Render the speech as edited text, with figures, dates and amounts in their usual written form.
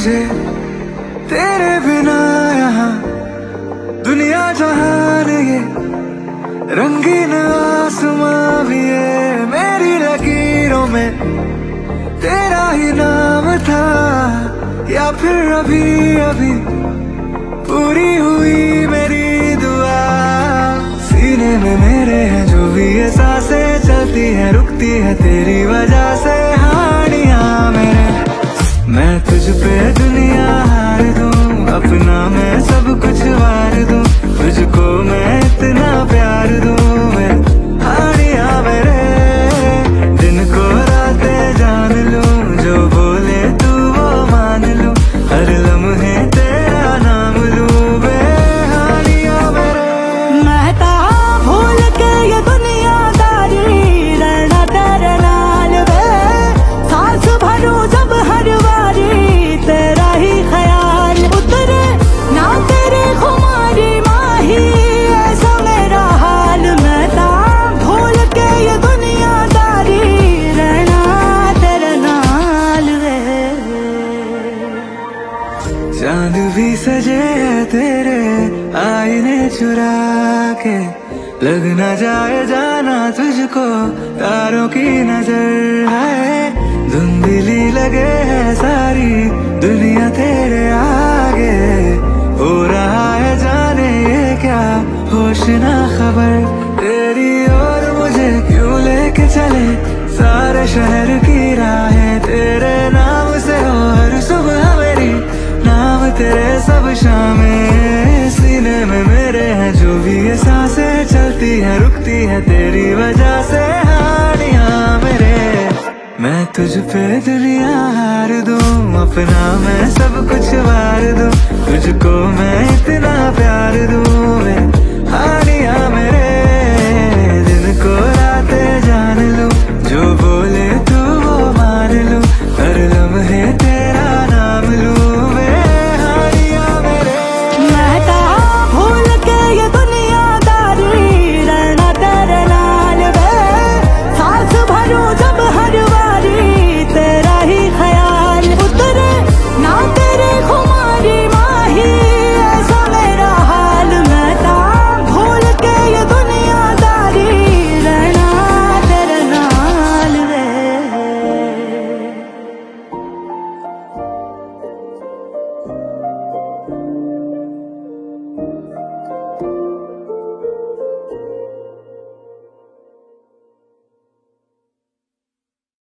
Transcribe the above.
मुझे तेरे बिना यहाँ दुनिया जहान ये रंगीन आसमां भी है। मेरी लकीरों में तेरा ही नाम था, या फिर अभी अभी पूरी हुई मेरी दुआ। सीने में मेरे हैं जो भी ये सांसें चलती है रुकती है तेरी वजह से। हानियां मेरे मैं तुझ पे दुनिया हार दूं, अपना मैं सब कुछ वार दूं, तुझको मैं इतना प्यार दूं। मैं हानियां मेरे दिन को रातें जान लूं, जो बोले तू वो मान लूं, हर लम्हे तेरा नाम लूं। वे हानियां मेरे मैं ता भूल के ये दुनियादारी रहना तेरे नाल वे। सांस भरूं जब हर बारी तेरा ही ख्याल उतरे ना तेरे खुमारी माही, ऐसा मेरा हाल। मैं ता भूल के ये दुनियादारी रहना तेरे नाल वे। चांद भी सजे है तेरे आईने चुरा के, लग न जाए जाना तुझको तारों की नजर है। धुंधली लगे है सारी दुनिया तेरे आगे, हो रहा है जाने ये क्या होश ना खबर। तेरी और मुझे क्यों लेके चले सारे शहर की राहें, तेरे नाम से हो हर सुबह मेरी, नाम तेरे सब शामें। सीने में मेरे हैं जो भी ये सांसें चलती है रुकती है तेरी वजह से। हानियां मेरे मैं तुझ पे दुनिया हार दूं, अपना मैं सब कुछ वार दूं, तुझको मैं